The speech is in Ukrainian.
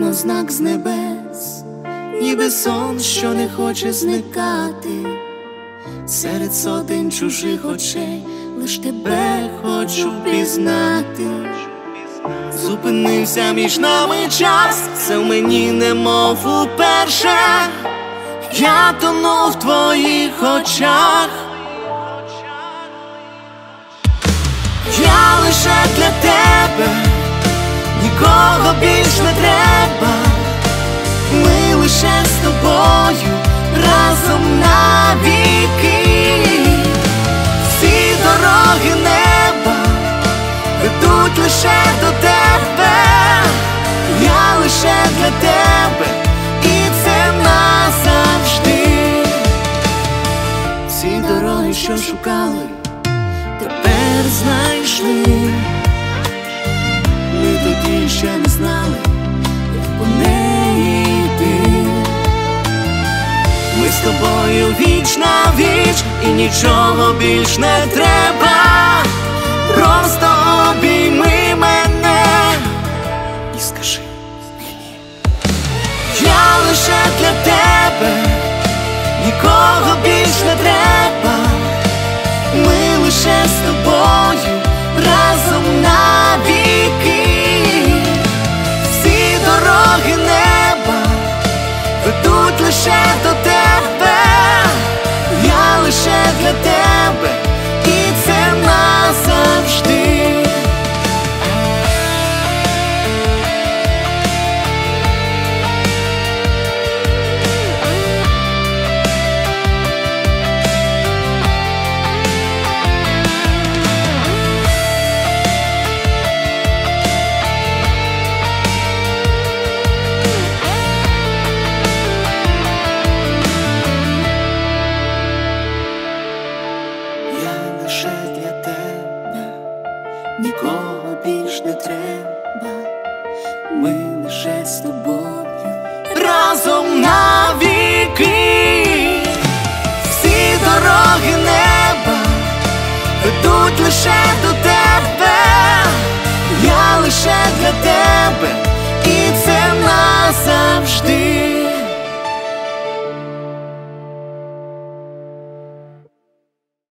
на знак з небес, ніби сон, що не хоче зникати. Серед сотень чужих очей лиш тебе хочу пізнати. Зупинився між нами час, це в мені немов уперше. Я тону в твоїх очах. Я лише для тебе, нікого більш не треба. Ми лише з тобою разом навіки. Всі дороги неба ведуть лише до тебе. Я лише для тебе, і це назавжди. Всі дороги, що шукали, тепер знайшли. Ми тоді ще не знали, як по неї йти. Ми з тобою віч на віч, і нічого більш не треба. Просто обійми мене і скажи мені. Я лише для